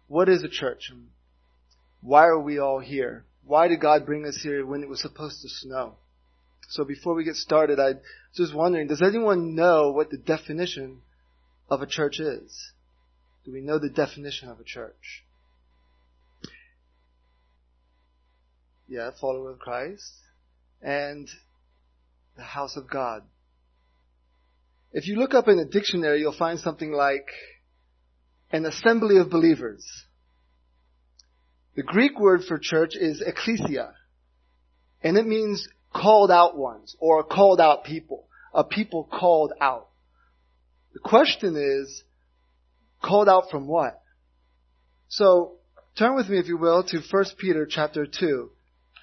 What is a church? Why are we all here? Why did God bring us here when it was supposed to snow? So before we get started, I was just wondering, does anyone know what the definition of a church is? Do we know the definition of a church? Yeah, follower of Christ. And the house of God. If you look up in a dictionary, you'll find something like an assembly of believers. The Greek word for church is ekklesia, and it means called out ones or called out people, a people called out. The question is, called out from what? So turn with me, if you will, to 1 Peter chapter 2.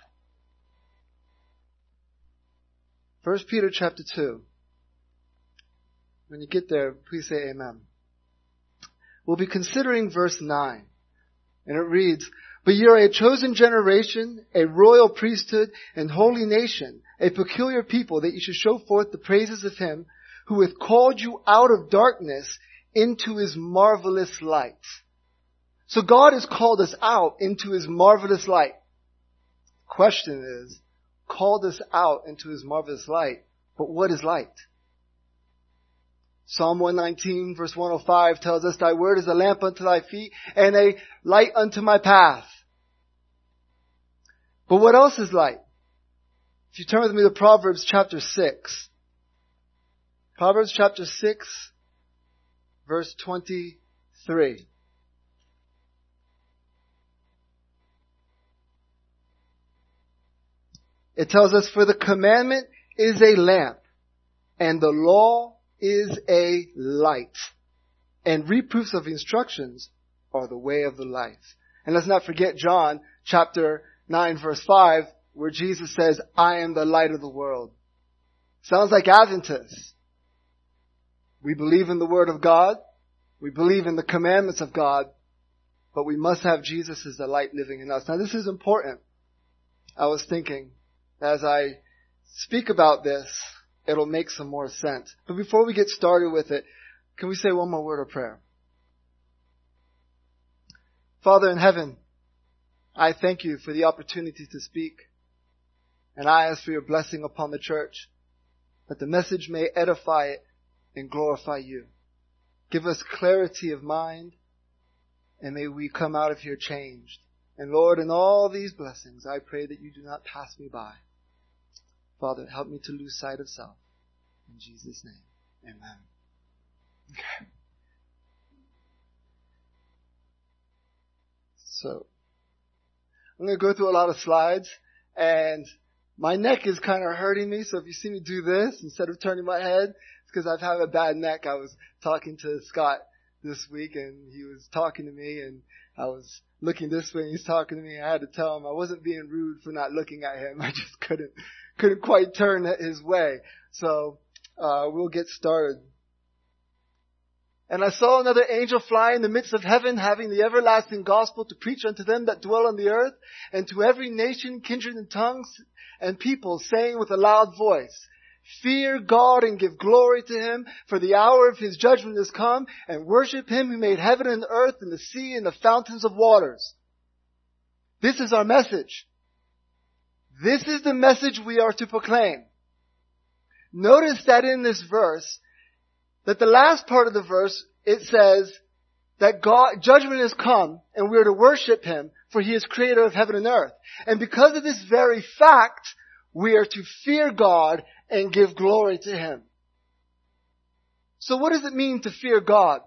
1 Peter chapter 2. When you get there, please say amen. We'll be considering verse 9. And it reads, "But you are a chosen generation, a royal priesthood, and holy nation, a peculiar people, that you should show forth the praises of Him who hath called you out of darkness into His marvelous light." So God has called us out into His marvelous light. Question is, called us out into His marvelous light, but what is light? Psalm 119 verse 105 tells us, "Thy word is a lamp unto thy feet and a light unto my path." But what else is light? If you turn with me to Proverbs chapter 6. Proverbs chapter 6 verse 23. It tells us, "For the commandment is a lamp, and the law is a light, and reproofs of instructions are the way of the life." And let's not forget John chapter 9 verse 5, where Jesus says, "I am the light of the world." Sounds like Adventists. We believe in the Word of God. We believe in the commandments of God, but we must have Jesus as the light living in us. Now this is important. I was thinking, as I speak about this, it'll make some more sense. But before we get started with it, can we say one more word of prayer? Father in heaven, I thank you for the opportunity to speak. And I ask for your blessing upon the church, that the message may edify it and glorify you. Give us clarity of mind, and may we come out of here changed. And Lord, in all these blessings, I pray that you do not pass me by. Father, help me to lose sight of self. In Jesus' name, amen. Okay. So, I'm going to go through a lot of slides, and my neck is kind of hurting me, so if you see me do this instead of turning my head, it's because I've had a bad neck. I was talking to Scott this week, and he was talking to me, and I was looking this way, and he's talking to me. I had to tell him I wasn't being rude for not looking at him. I just couldn't quite turn his way. So we'll get started. "And I saw another angel fly in the midst of heaven, having the everlasting gospel to preach unto them that dwell on the earth, and to every nation, kindred, and tongues, and people, saying with a loud voice, Fear God and give glory to Him, for the hour of His judgment is come, and worship Him who made heaven and earth and the sea and the fountains of waters." This is our message. This is the message we are to proclaim. Notice that in this verse, that the last part of the verse, it says that God, judgment has come, and we are to worship Him, for He is creator of heaven and earth. And because of this very fact, we are to fear God and give glory to Him. So what does it mean to fear God?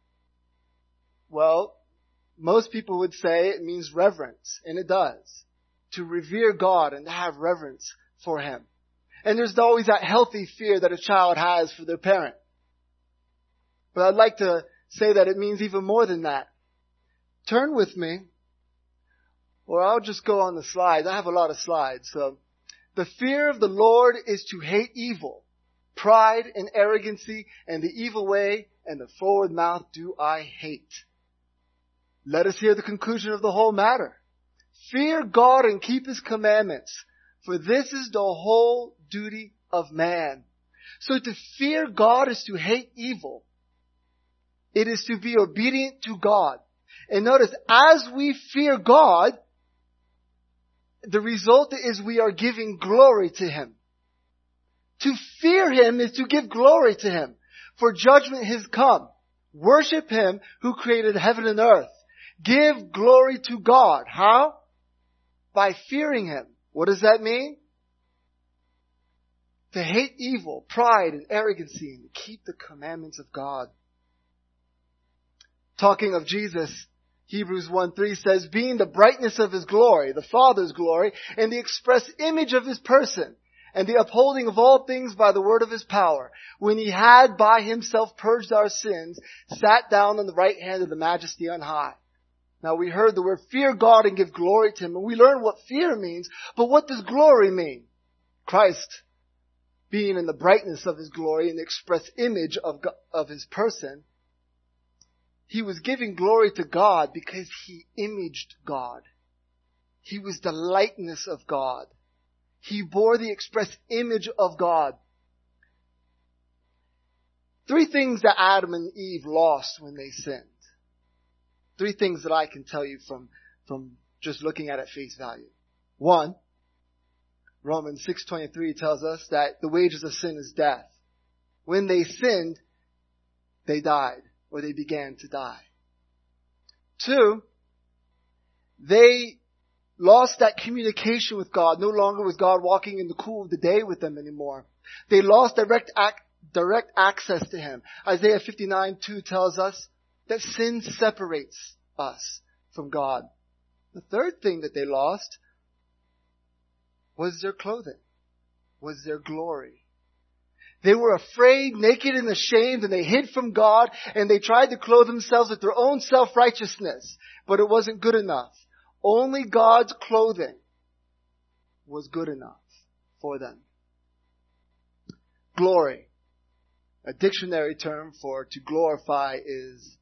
Well, most people would say it means reverence, and it does. To revere God and to have reverence for Him. And there's always that healthy fear that a child has for their parent. But I'd like to say that it means even more than that. Turn with me, or I'll just go on the slides. I have a lot of slides. So, the fear of the Lord is to hate evil, pride and arrogancy, and the evil way, and the forward mouth do I hate. Let us hear the conclusion of the whole matter. Fear God and keep His commandments, for this is the whole duty of man. So to fear God is to hate evil. It is to be obedient to God. And notice, as we fear God, the result is we are giving glory to Him. To fear Him is to give glory to Him. For judgment has come. Worship Him who created heaven and earth. Give glory to God. How? By fearing Him. What does that mean? To hate evil, pride, and arrogancy, and to keep the commandments of God. Talking of Jesus, Hebrews 1:3 says, being the brightness of His glory, the Father's glory, and the express image of His person, and the upholding of all things by the word of His power, when He had by Himself purged our sins, sat down on the right hand of the Majesty on high. Now we heard the word fear God and give glory to Him, and we learned what fear means, but what does glory mean? Christ, being in the brightness of His glory and the express image of His person, He was giving glory to God because He imaged God. He was the likeness of God. He bore the express image of God. 3 things that Adam and Eve lost when they sinned. 3 things that I can tell you from just looking at it face value. 1, Romans 6:23 tells us that the wages of sin is death. When they sinned, they died, or they began to die. 2, they lost that communication with God. No longer was God walking in the cool of the day with them anymore. They lost direct access to Him. Isaiah 59:2 tells us that sin separates us from God. The 3rd thing that they lost was their clothing, was their glory. They were afraid, naked and ashamed, and they hid from God, and they tried to clothe themselves with their own self-righteousness, but it wasn't good enough. Only God's clothing was good enough for them. Glory. A dictionary term for to glorify is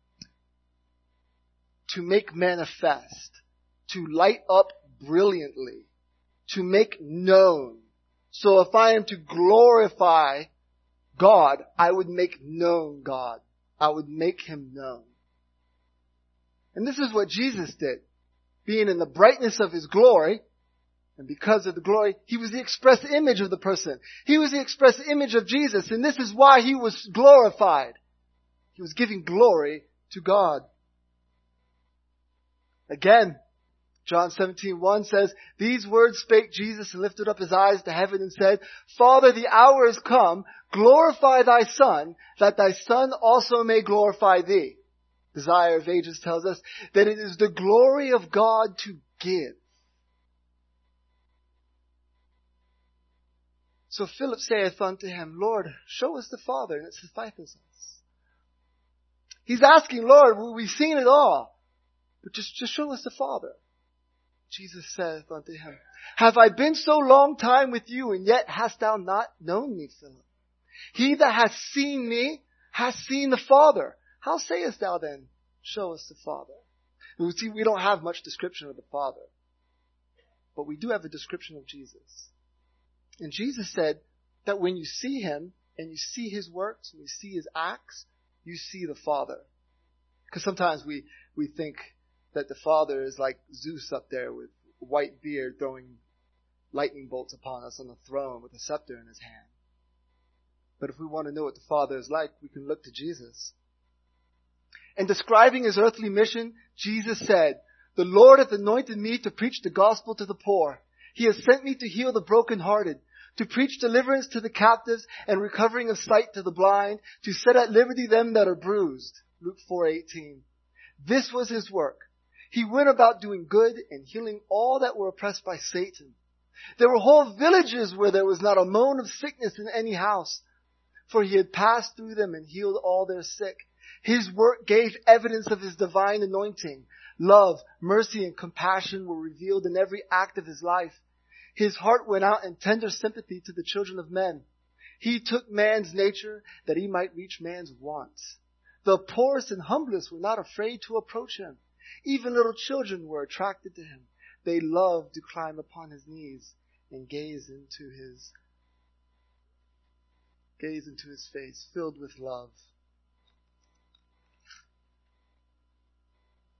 to make manifest, to light up brilliantly, to make known. So if I am to glorify God, I would make known God. I would make Him known. And this is what Jesus did. Being in the brightness of His glory, and because of the glory, He was the express image of the person. He was the express image of Jesus, and this is why He was glorified. He was giving glory to God. Again, John 17:1 says, these words spake Jesus and lifted up His eyes to heaven and said, Father, the hour is come, glorify Thy Son, that Thy Son also may glorify Thee. Desire of Ages tells us that it is the glory of God to give. So Philip saith unto Him, Lord, show us the Father, and it sufficeth us. He's asking, Lord, we've seen it all, but just show us the Father. Jesus saith unto him, have I been so long time with you, and yet hast thou not known me, Philip? He that hath seen me hath seen the Father. How sayest thou then, show us the Father? You see, we don't have much description of the Father, but we do have a description of Jesus. And Jesus said that when you see Him, and you see His works, and you see His acts, you see the Father. Because sometimes we think that the Father is like Zeus up there with a white beard throwing lightning bolts upon us on the throne with a scepter in His hand. But if we want to know what the Father is like, we can look to Jesus. In describing His earthly mission, Jesus said, the Lord hath anointed me to preach the gospel to the poor. He has sent me to heal the brokenhearted, to preach deliverance to the captives and recovering of sight to the blind, to set at liberty them that are bruised. Luke 4:18. This was His work. He went about doing good and healing all that were oppressed by Satan. There were whole villages where there was not a moan of sickness in any house, for He had passed through them and healed all their sick. His work gave evidence of His divine anointing. Love, mercy, and compassion were revealed in every act of His life. His heart went out in tender sympathy to the children of men. He took man's nature that He might reach man's wants. The poorest and humblest were not afraid to approach Him. Even little children were attracted to Him. They loved to climb upon His knees and gaze into His face, filled with love.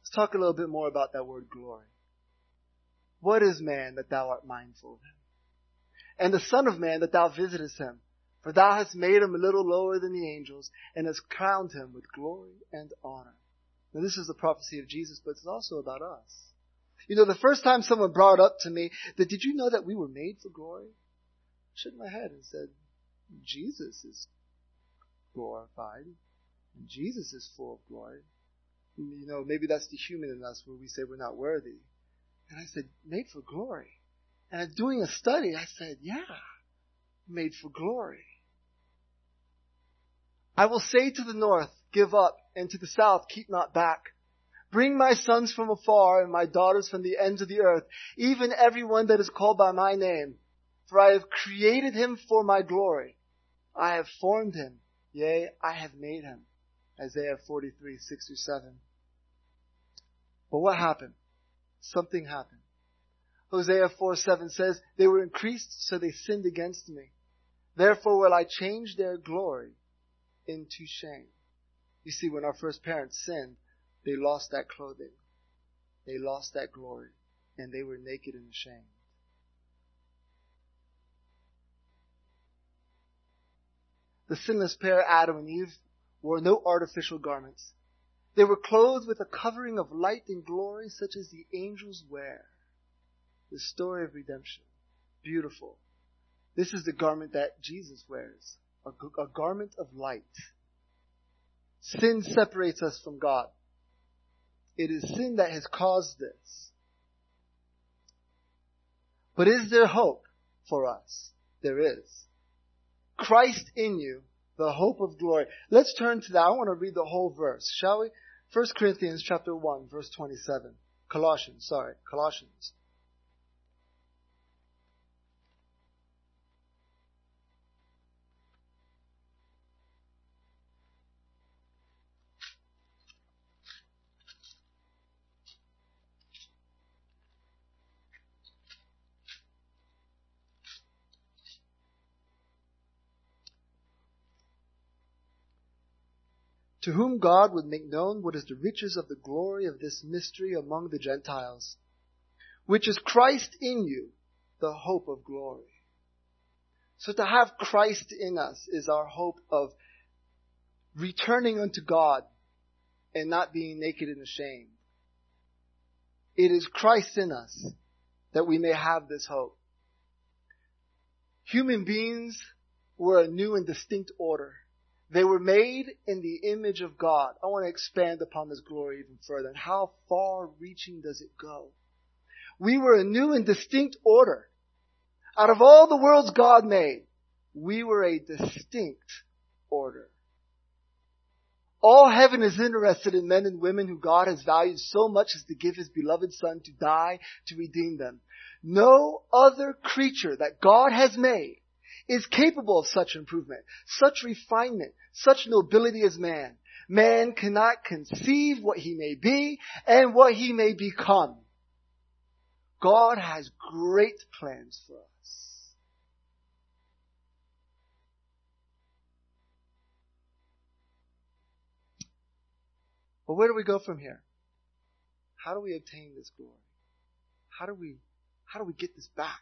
Let's talk a little bit more about that word glory. What is man that thou art mindful of him? And the Son of Man that thou visitest him? For thou hast made him a little lower than the angels, and hast crowned him with glory and honor. Now this is the prophecy of Jesus, but it's also about us. You know, the first time someone brought up to me that, did you know that we were made for glory? I shook my head and said, Jesus is glorified. And Jesus is full of glory. You know, maybe that's the human in us where we say we're not worthy. And I said, made for glory. And doing a study, I said, yeah, made for glory. I will say to the north, give up, and to the south, keep not back. Bring my sons from afar and my daughters from the ends of the earth, even everyone that is called by my name. For I have created him for my glory. I have formed him. Yea, I have made him. Isaiah 43, 6-7. But what happened? Something happened. Hosea 4:7 says, they were increased, so they sinned against me. Therefore will I change their glory into shame. You see, when our first parents sinned, they lost that clothing. They lost that glory. And they were naked and ashamed. The sinless pair, Adam and Eve, wore no artificial garments. They were clothed with a covering of light and glory such as the angels wear. The story of redemption. Beautiful. This is the garment that Jesus wears. A garment of light. Sin separates us from God. It is sin that has caused this. But is there hope for us? There is. Christ in you, the hope of glory. Let's turn to that. I want to read the whole verse, shall we? 1 Corinthians chapter 1, verse 27. Colossians. To whom God would make known what is the riches of the glory of this mystery among the Gentiles, which is Christ in you, the hope of glory. So to have Christ in us is our hope of returning unto God and not being naked and ashamed. It is Christ in us that we may have this hope. Human beings were a new and distinct order. They were made in the image of God. I want to expand upon this glory even further. And how far-reaching does it go? We were a new and distinct order. Out of all the worlds God made, we were a distinct order. All heaven is interested in men and women who God has valued so much as to give His beloved Son to die to redeem them. No other creature that God has made is capable of such improvement, such refinement, such nobility as man. Man cannot conceive what he may be and what he may become. God has great plans for us. But where do we go from here? How do we obtain this glory? How do we get this back?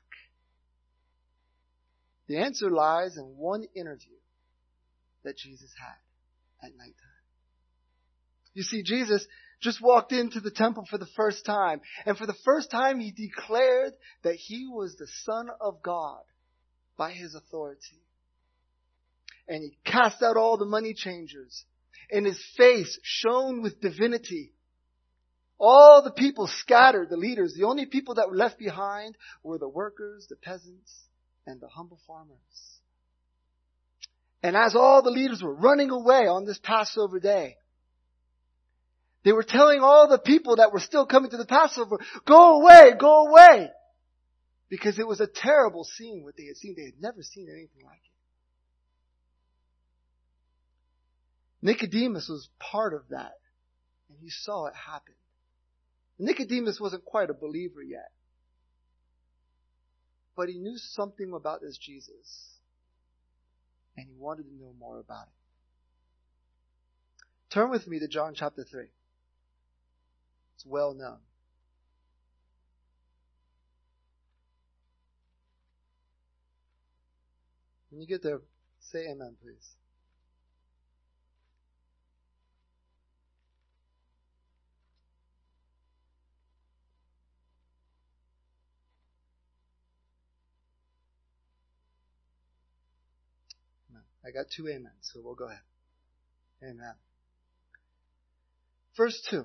The answer lies in one interview that Jesus had at nighttime. You see, Jesus just walked into the temple for the first time. And for the first time, He declared that He was the Son of God by His authority. And He cast out all the money changers. And His face shone with divinity. All the people scattered, the leaders. The only people that were left behind were the workers, the peasants, and the humble farmers. And as all the leaders were running away on this Passover day, they were telling all the people that were still coming to the Passover, go away, go away. Because it was a terrible scene what they had seen. They had never seen anything like it. Nicodemus was part of that. And he saw it happen. Nicodemus wasn't quite a believer yet. But he knew something about this Jesus. And he wanted to know more about it. Turn with me to John chapter 3. It's well known. When you get there, say amen, please. I got 2 amens, so we'll go ahead. Amen. Verse 2.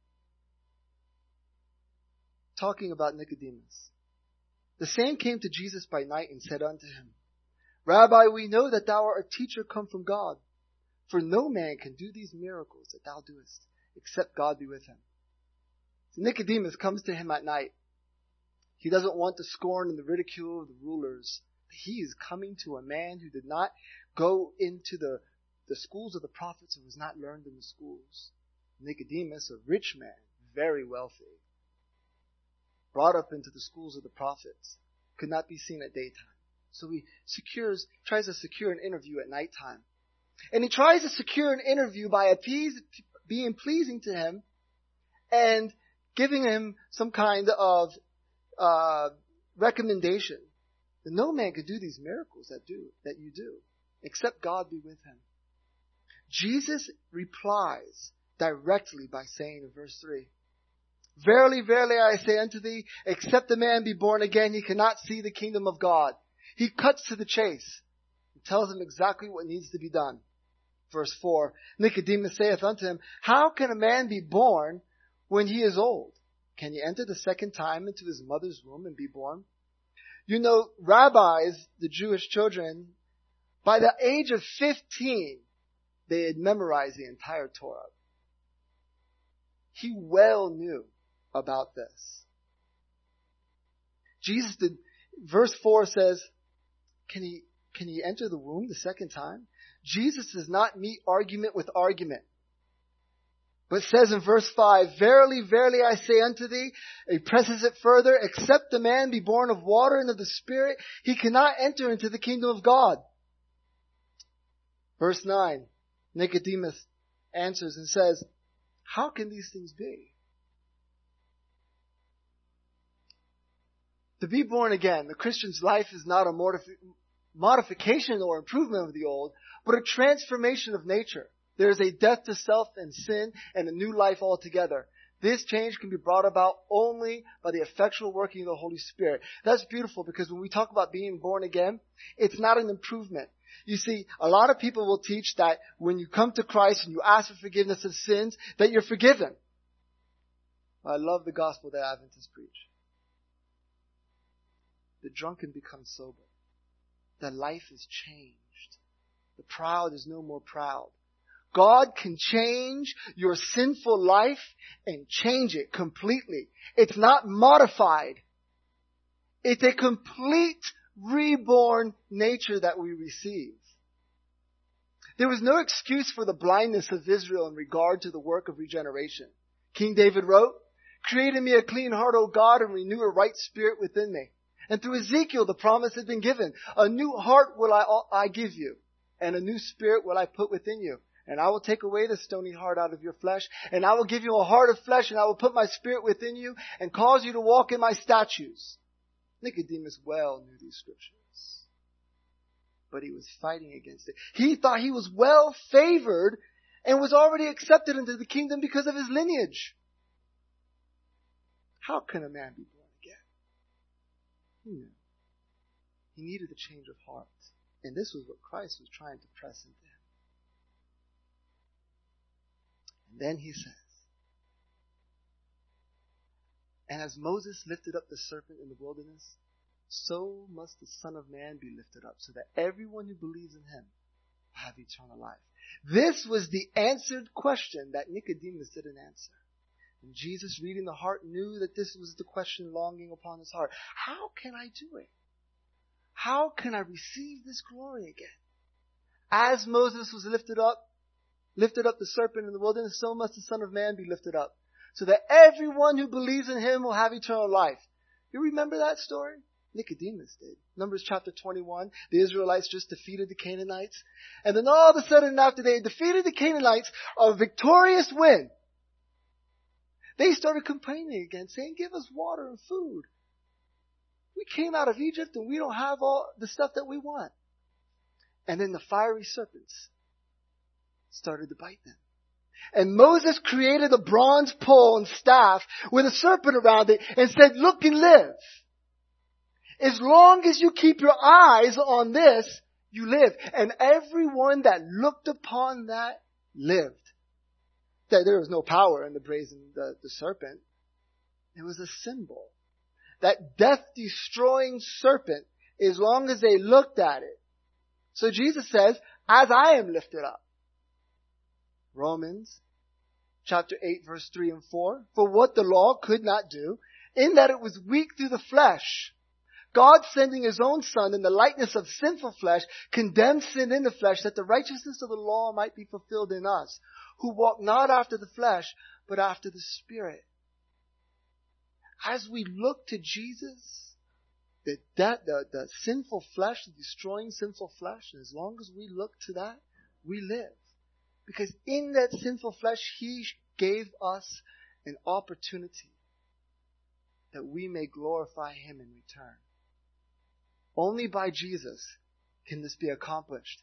Talking about Nicodemus. The same came to Jesus by night and said unto him, Rabbi, we know that thou art a teacher come from God, for no man can do these miracles that thou doest, except God be with him. So Nicodemus comes to him at night. He doesn't want the scorn and the ridicule of the rulers. He is coming to a man who did not go into the schools of the prophets and was not learned in the schools. Nicodemus, a rich man, very wealthy, brought up into the schools of the prophets, could not be seen at daytime. So he tries to secure an interview at nighttime. And he tries to secure an interview by being pleasing to him and giving him some kind of recommendation. That no man could do these miracles that you do, except God be with him. Jesus replies directly by saying in verse 3, Verily, verily, I say unto thee, except a man be born again, he cannot see the kingdom of God. He cuts to the chase and tells him exactly what needs to be done. Verse 4, Nicodemus saith unto him, How can a man be born when he is old? Can he enter the second time into his mother's womb and be born? You know, rabbis, the Jewish children, by the age of 15, they had memorized the entire Torah. He well knew about this. Verse 4 says, can he enter the womb the second time? Jesus does not meet argument with argument. But says in verse 5, Verily, verily, I say unto thee, he presses it further, except the man be born of water and of the Spirit, he cannot enter into the kingdom of God. Verse 9, Nicodemus answers and says, How can these things be? To be born again, the Christian's life is not a modification or improvement of the old, but a transformation of nature. There is a death to self and sin and a new life altogether. This change can be brought about only by the effectual working of the Holy Spirit. That's beautiful because when we talk about being born again, it's not an improvement. You see, a lot of people will teach that when you come to Christ and you ask for forgiveness of sins, that you're forgiven. I love the gospel that Adventists preach. The drunken become sober. The life is changed. The proud is no more proud. God can change your sinful life and change it completely. It's not modified. It's a complete reborn nature that we receive. There was no excuse for the blindness of Israel in regard to the work of regeneration. King David wrote, Create in me a clean heart, O God, and renew a right spirit within me. And through Ezekiel, the promise had been given. A new heart will I give you, and a new spirit will I put within you. And I will take away the stony heart out of your flesh, and I will give you a heart of flesh, and I will put my spirit within you, and cause you to walk in my statutes. Nicodemus well knew these scriptures, but he was fighting against it. He thought he was well favored and was already accepted into the kingdom because of his lineage. How can a man be born again? He knew. He needed a change of heart, and this was what Christ was trying to press into him. And then he says, And as Moses lifted up the serpent in the wilderness, so must the Son of Man be lifted up, so that everyone who believes in him will have eternal life. This was the answered question that Nicodemus didn't answer. And Jesus, reading the heart, knew that this was the question longing upon his heart. How can I do it? How can I receive this glory again? As Moses was lifted up the serpent in the wilderness, so must the Son of Man be lifted up, so that everyone who believes in him will have eternal life. You remember that story? Nicodemus did. Numbers chapter 21, the Israelites just defeated the Canaanites. And then all of a sudden, after they defeated the Canaanites, a victorious win. They started complaining again, saying, give us water and food. We came out of Egypt and we don't have all the stuff that we want. And then the fiery serpents started to bite them. And Moses created a bronze pole and staff with a serpent around it and said, look and live. As long as you keep your eyes on this, you live. And everyone that looked upon that lived. That there was no power in the serpent. It was a symbol. That death-destroying serpent, as long as they looked at it. So Jesus says, as I am lifted up. Romans chapter 8 verse 3 and 4. For what the law could not do, in that it was weak through the flesh, God sending His own Son in the likeness of sinful flesh, condemned sin in the flesh, that the righteousness of the law might be fulfilled in us, who walk not after the flesh, but after the Spirit. As we look to Jesus, the sinful flesh, the destroying sinful flesh, and as long as we look to that, we live. Because in that sinful flesh, He gave us an opportunity that we may glorify Him in return. Only by Jesus can this be accomplished.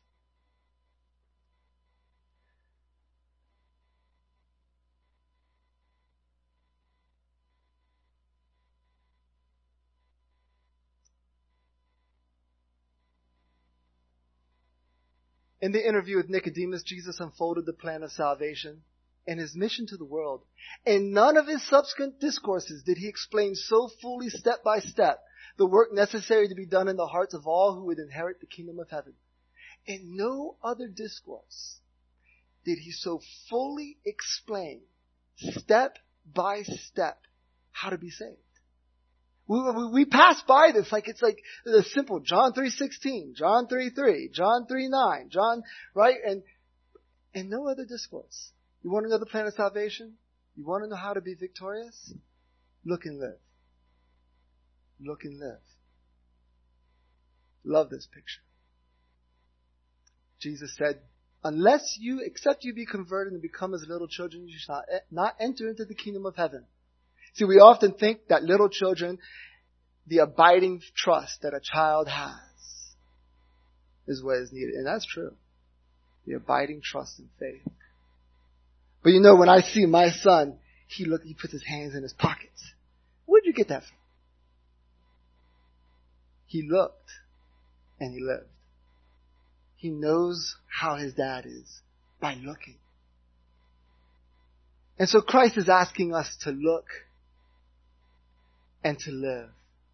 In the interview with Nicodemus, Jesus unfolded the plan of salvation and His mission to the world. In none of His subsequent discourses did He explain so fully step by step the work necessary to be done in the hearts of all who would inherit the kingdom of heaven. In no other discourse did He so fully explain step by step how to be saved. We pass by this like it's like the simple John 3:16, John 3:3, John 3:9, John, right? And no other discourse. You want to know the plan of salvation? You want to know how to be victorious? Look and live. Look and live. Love this picture. Jesus said, except you be converted and become as little children, you shall not enter into the kingdom of heaven. See, we often think that little children, the abiding trust that a child has is what is needed. And that's true. The abiding trust and faith. But you know, when I see my son, he puts his hands in his pockets. Where'd you get that from? He looked and he lived. He knows how his dad is by looking. And so Christ is asking us to look and to live.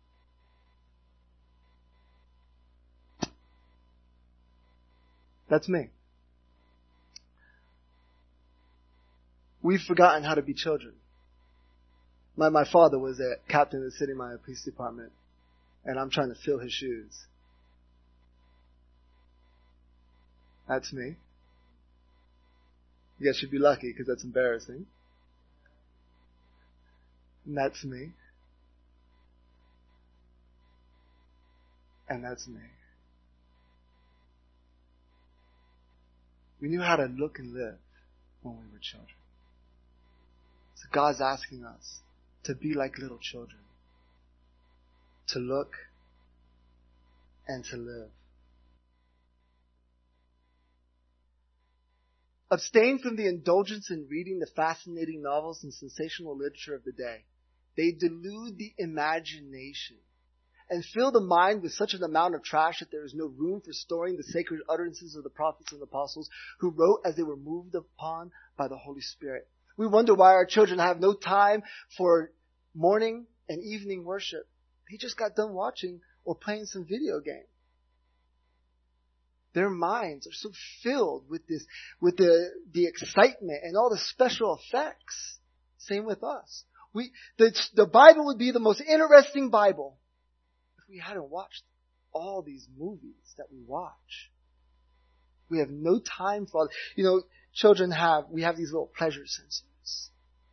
That's me. We've forgotten how to be children. My father was a captain of the City Minor Police Department, and I'm trying to fill his shoes. That's me. You guys should be lucky because that's embarrassing. And that's me. And that's me. We knew how to look and live when we were children. So God's asking us to be like little children. To look and to live. Abstain from the indulgence in reading the fascinating novels and sensational literature of the day. They delude the imagination and fill the mind with such an amount of trash that there is no room for storing the sacred utterances of the prophets and apostles who wrote as they were moved upon by the Holy Spirit. We wonder why our children have no time for morning and evening worship. They just got done watching or playing some video game. Their minds are so filled with this, with the excitement and all the special effects. Same with us. The Bible would be the most interesting Bible if we hadn't watched all these movies that we watch. We have no time for all. Children we have these little pleasure sensors,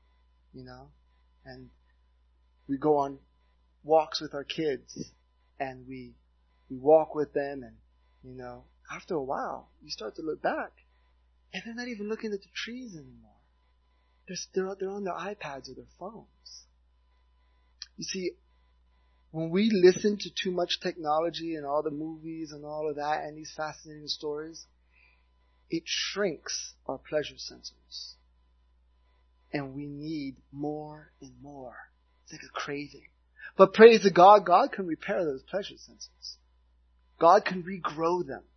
and we go on walks with our kids and we walk with them and, after a while, you start to look back and they're not even looking at the trees anymore. They're on their iPads or their phones. You see, when we listen to too much technology and all the movies and all of that and these fascinating stories, it shrinks our pleasure sensors. And we need more and more. It's like a craving. But praise to God, God can repair those pleasure sensors. God can regrow them.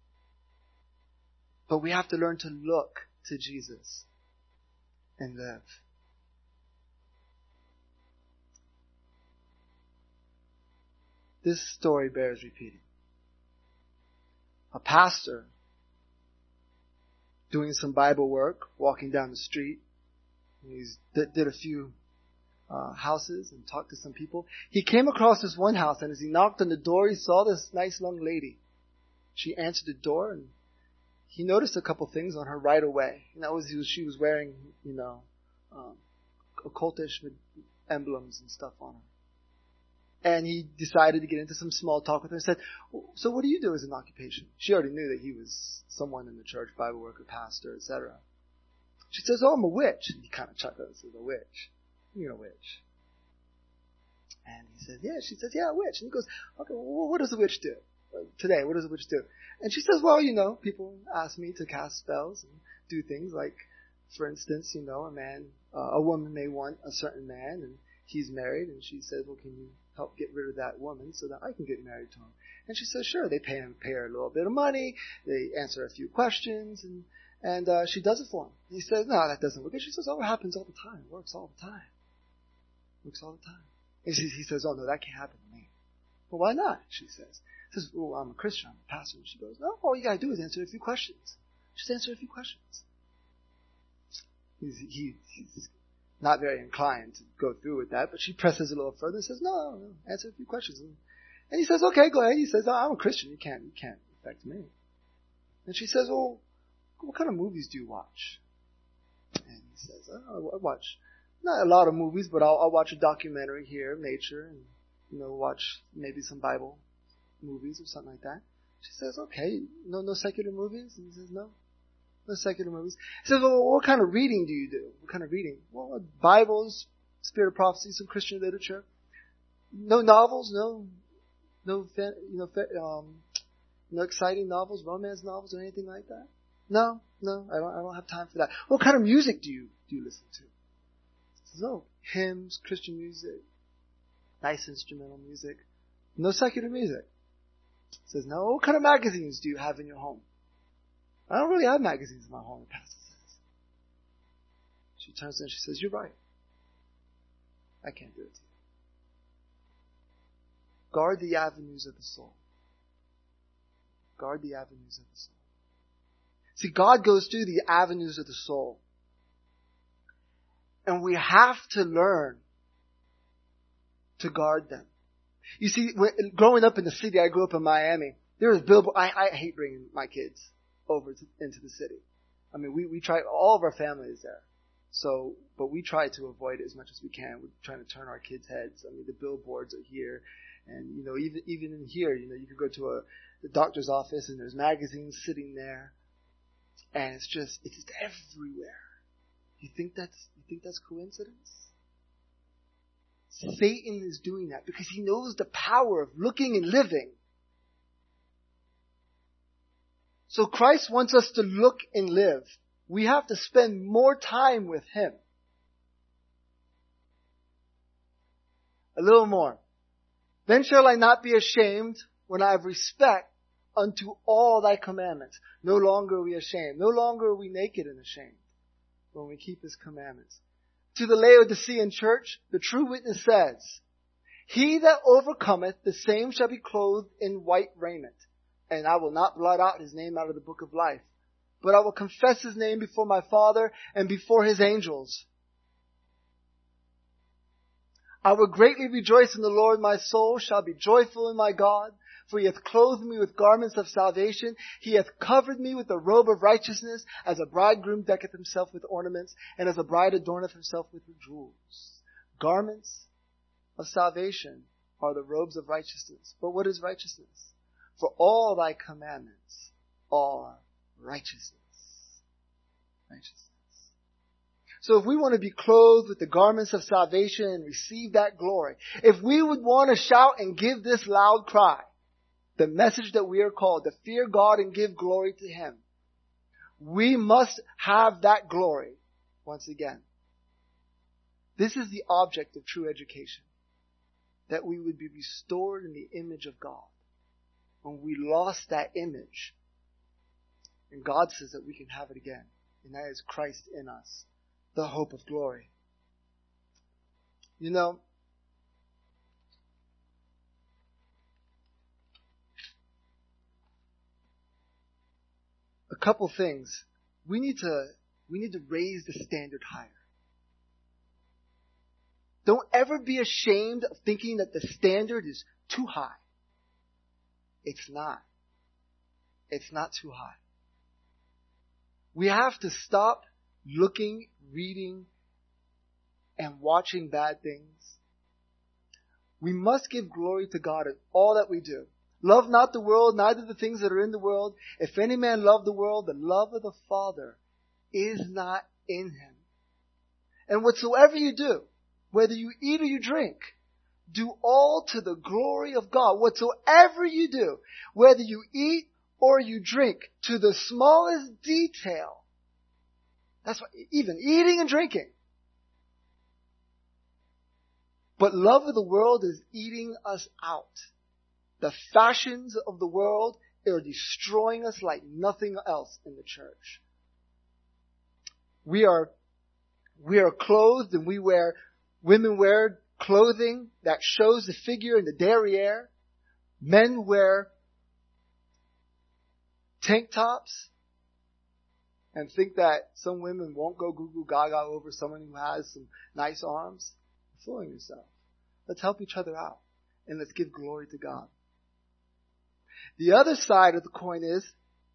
But we have to learn to look to Jesus and live. This story bears repeating. A pastor doing some Bible work, walking down the street. He did a few houses and talked to some people. He came across this one house, and as he knocked on the door, he saw this nice young lady. She answered the door, and he noticed a couple things on her right away. And that was she was wearing, occultish emblems and stuff on her. And he decided to get into some small talk with her and said, "So what do you do as an occupation?" She already knew that he was someone in the church, Bible worker, pastor, etc. She says, "Oh, I'm a witch." And he kind of chuckles and says, "A witch? You're a witch." And he says, "Yeah." She says, "Yeah, a witch." And he goes, "Okay, well, what does a witch do? Today, what does a witch do?" And she says, "Well, people ask me to cast spells and do things like, for instance, a woman may want a certain man and he's married, and she says, well, can you help get rid of that woman so that I can get married to him?" And she says, sure. They pay her a little bit of money. They answer a few questions, and she does it for him. And he says, "No, that doesn't work." And she says, "Oh, it happens all the time. It works all the time. Works all the time." And he says, "Oh, no, that can't happen to me." "Well, why not?" She says. He says, "Well, I'm a Christian. I'm a pastor." And she goes, "No, all you got to do is answer a few questions. Just answer a few questions." He's not very inclined to go through with that, but she presses a little further and says, no, answer a few questions. And he says, "Okay, go ahead." He says, "Oh, I'm a Christian. You can't affect me." And she says, "Well, what kind of movies do you watch?" And he says, "Oh, I watch not a lot of movies, but I'll watch a documentary here of nature and, watch maybe some Bible movies or something like that." She says, "Okay, no secular movies?" And he says, "No secular movies." He says, "Well, what kind of reading do you do?" "What kind of reading?" "Well, Bibles, Spirit of Prophecy, some Christian literature." "No novels? No exciting novels, romance novels, or anything like that?" No, I don't have time for that." "What kind of music do you listen to?" He says, "Oh, hymns, Christian music, nice instrumental music. No secular music." He says, "No." "What kind of magazines do you have in your home?" "I don't really have magazines in my home," the pastor says. She turns and she says, "You're right. I can't do it to you." Guard the avenues of the soul. Guard the avenues of the soul. See, God goes through the avenues of the soul. And we have to learn to guard them. You see, growing up in the city, I grew up in Miami. There was billboard. I hate bringing my kids over into the city. I mean, we try, all of our family is there. But we try to avoid it as much as we can. We're trying to turn our kids' heads. I mean, the billboards are here. And, even in here, you could go to the doctor's office and there's magazines sitting there. And it's just everywhere. You think that's coincidence? Satan is doing that because he knows the power of looking and living. So Christ wants us to look and live. We have to spend more time with Him. A little more. "Then shall I not be ashamed when I have respect unto all thy commandments." No longer are we ashamed. No longer are we naked and ashamed when we keep His commandments. To the Laodicean church, the true witness says, "He that overcometh, the same shall be clothed in white raiment. And I will not blot out his name out of the book of life, but I will confess his name before my Father and before His angels. I will greatly rejoice in the Lord. My soul shall be joyful in my God, for He hath clothed me with garments of salvation. He hath covered me with the robe of righteousness, as a bridegroom decketh himself with ornaments, and as a bride adorneth herself with her jewels." Garments of salvation are the robes of righteousness. But what is righteousness? "For all thy commandments are righteousness." Righteousness. So if we want to be clothed with the garments of salvation and receive that glory, if we would want to shout and give this loud cry, the message that we are called to fear God and give glory to Him, we must have that glory once again. This is the object of true education, that we would be restored in the image of God. When we lost that image, and God says that we can have it again, and that is Christ in us, the hope of glory. You know, a couple things. We need to raise the standard higher. Don't ever be ashamed of thinking that the standard is too high. It's not. It's not too high. We have to stop looking, reading, and watching bad things. We must give glory to God in all that we do. Love not the world, neither the things that are in the world. If any man love the world, the love of the Father is not in him. And whatsoever you do, whether you eat or you drink, do all to the glory of God. Whatsoever you do, whether you eat or you drink, to the smallest detail. That's why, even eating and drinking. But love of the world is eating us out. The fashions of the world are destroying us like nothing else in the church. We are clothed and women wear clothing that shows the figure and the derriere. Men wear tank tops and think that some women won't go goo goo gaga over someone who has some nice arms. You're fooling yourself. Let's help each other out and let's give glory to God. The other side of the coin is,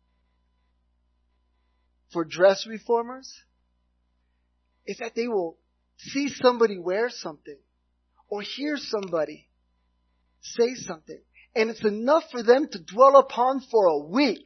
for dress reformers, is that they will see somebody wear something or hear somebody say something, and it's enough for them to dwell upon for a week.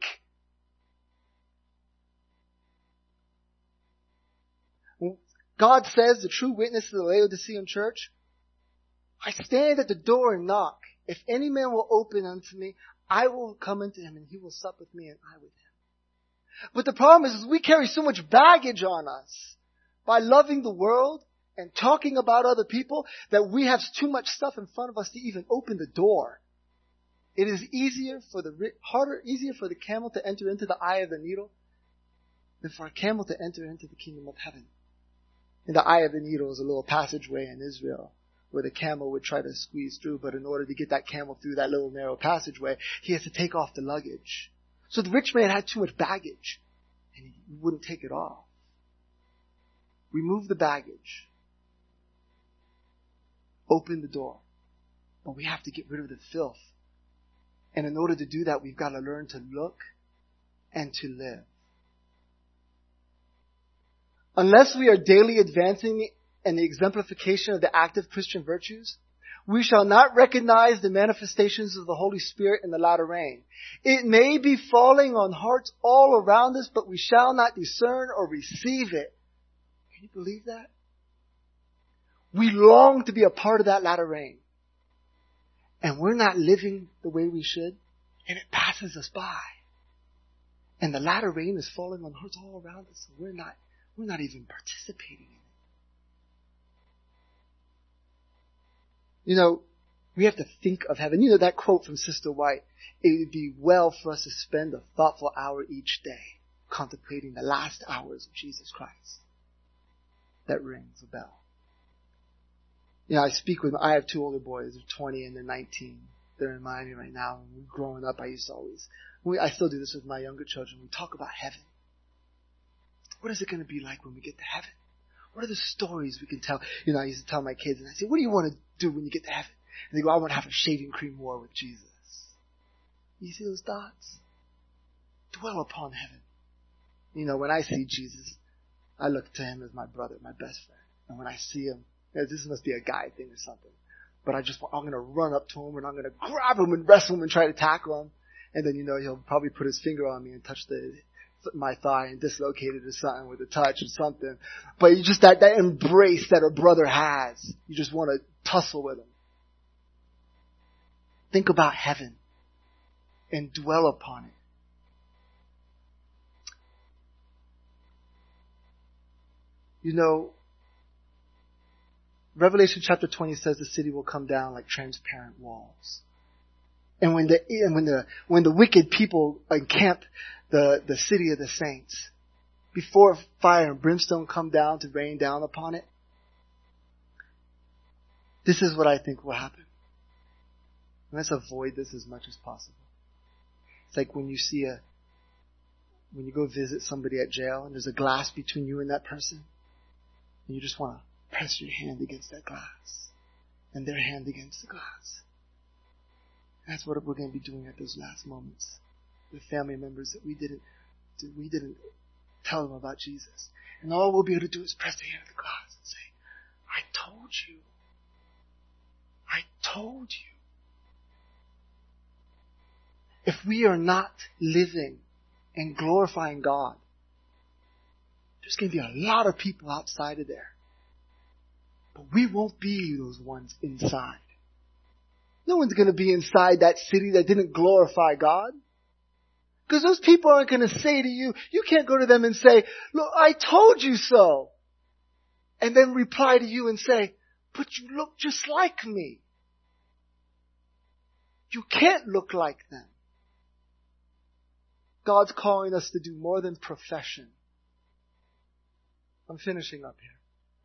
God says, the true witness to the Laodicean church, I stand at the door and knock. If any man will open unto me, I will come into him and he will sup with me and I with him. But the problem is we carry so much baggage on us by loving the world and talking about other people that we have too much stuff in front of us to even open the door. It is easier for the camel to enter into the eye of the needle than for a camel to enter into the kingdom of heaven. In the eye of the needle is a little passageway in Israel where the camel would try to squeeze through, but in order to get that camel through that little narrow passageway, he has to take off the luggage. So the rich man had too much baggage, and he wouldn't take it off. Remove the baggage. Open the door. But we have to get rid of the filth. And in order to do that, we've got to learn to look and to live. Unless we are daily advancing in the exemplification of the active Christian virtues, we shall not recognize the manifestations of the Holy Spirit in the latter rain. It may be falling on hearts all around us, but we shall not discern or receive it. Can you believe that? We long to be a part of that latter rain. And we're not living the way we should, and it passes us by. And the latter rain is falling on hearts all around us, and we're not even participating in it. You know, we have to think of heaven. You know that quote from Sister White, it would be well for us to spend a thoughtful hour each day contemplating the last hours of Jesus Christ. That rings a bell. You know, I have two older boys, they're 20 and they're 19. They're in Miami right now. And growing up, I still do this with my younger children. We talk about heaven. What is it going to be like when we get to heaven? What are the stories we can tell? You know, I used to tell my kids, and I say, what do you want to do when you get to heaven? And they go, I want to have a shaving cream war with Jesus. You see those dots? Dwell upon heaven. You know, when I see Jesus, I look to him as my brother, my best friend. And when I see him, this must be a guy thing or something. But I'm going to run up to him and I'm going to grab him and wrestle him and try to tackle him. And then, you know, he'll probably put his finger on me and touch the my thigh and dislocate it or something with a touch or something. But you just, that embrace that a brother has, you just want to tussle with him. Think about heaven and dwell upon it. You know, Revelation chapter 20 says the city will come down like transparent walls. And when the wicked people encamp the city of the saints, before fire and brimstone come down to rain down upon it, this is what I think will happen. And let's avoid this as much as possible. It's like when you go visit somebody at jail and there's a glass between you and that person, and you just want to press your hand against that glass and their hand against the glass. That's what we're going to be doing at those last moments with family members that we didn't tell them about Jesus. And all we'll be able to do is press the hand of the glass and say, I told you. I told you. If we are not living and glorifying God, there's going to be a lot of people outside of there. But we won't be those ones inside. No one's going to be inside that city that didn't glorify God. Because those people aren't going to say to you, you can't go to them and say, look, I told you so. And then reply to you and say, but you look just like me. You can't look like them. God's calling us to do more than profession. I'm finishing up here.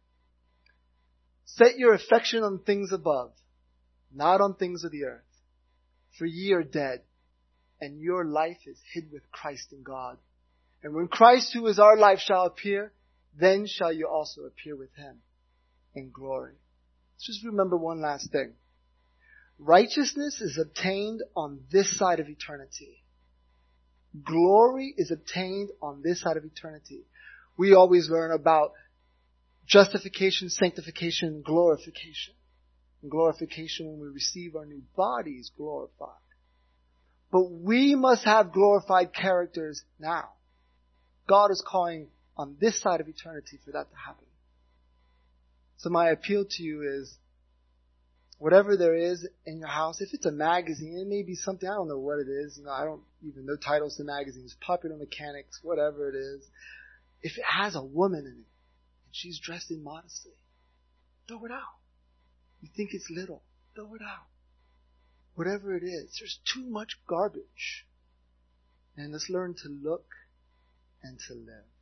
Set your affection on things above, not on things of the earth. For ye are dead, and your life is hid with Christ in God. And when Christ, who is our life, shall appear, then shall you also appear with him in glory. Let's just remember one last thing. Righteousness is obtained on this side of eternity. Glory is obtained on this side of eternity. We always learn about justification, sanctification, glorification. And glorification when we receive our new bodies glorified. But we must have glorified characters now. God is calling on this side of eternity for that to happen. So my appeal to you is, whatever there is in your house, if it's a magazine, it may be something, I don't know what it is. I don't even know titles to magazines, Popular Mechanics, whatever it is. If it has a woman in it, and she's dressed immodestly, throw it out. You think it's little, throw it out. Whatever it is, there's too much garbage. And let's learn to look and to live.